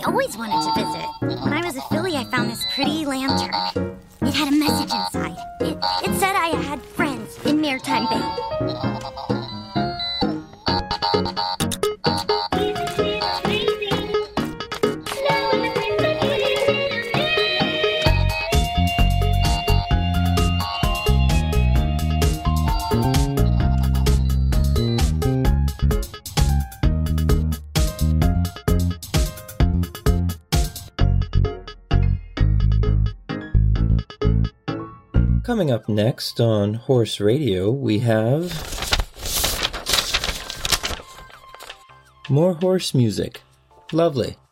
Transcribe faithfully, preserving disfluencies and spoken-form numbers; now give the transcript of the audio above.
always wanted to visit. When I was a filly, I found this pretty lantern. It had a message inside. It, it said I had friends in Maritime Bay. Coming up next on Horse Radio, we have more horse music. Lovely.